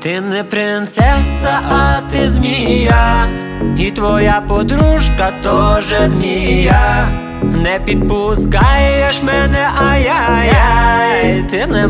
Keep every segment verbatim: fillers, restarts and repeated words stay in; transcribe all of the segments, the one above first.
Ти не принцеса, а ти змія, і твоя подружка тоже змія. Не підпускаєш мене, ай-яй-яй, ти не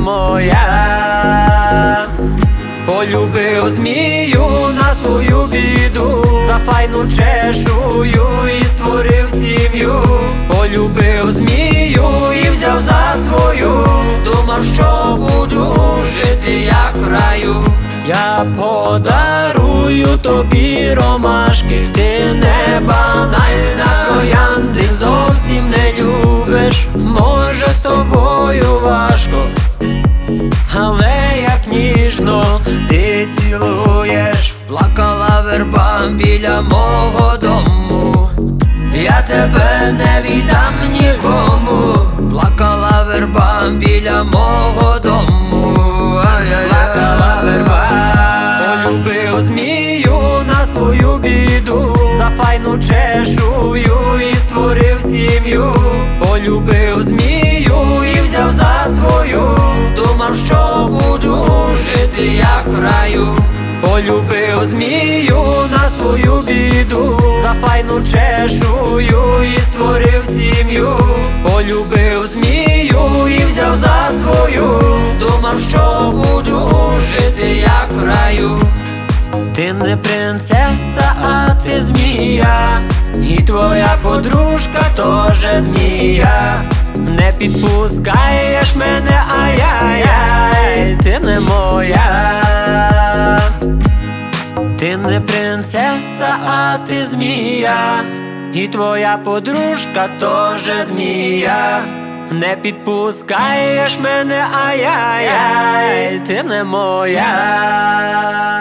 моя. Полюбив змію на свою біду, за файну чешую і створив сім'ю. Полюбив змію і взяв за свою, думав, що буду жити як в раю. Я подарую тобі ромашки, ти не банальна троянди, зовсім не любиш, може з тобою важко, але як ніжно ти цілуєш. Плакала верба біля мого дому, я тебе не віддам нікому. Плакала верба біля мого дому, ай-яй-яй. Плакала верба. Полюбив змію на свою біду, за файну чешую і створив сім'ю. Полюбив змію і взяв за свою, думав, що буду жити як в раю. Полюбив змію на свою біду, за файну чешую і створив сім'ю. Полюбив змію і взяв за свою, думав, що буду жити як в раю. Ти не принцеса, а ти змія, і твоя подружка тоже змія. Не підпускаєш мене, ай-яй-яй, ти не моя. Ти не принцеса, а ти змія, і твоя подружка тоже змія. Не підпускаєш мене, ай-яй-яй, ти не моя.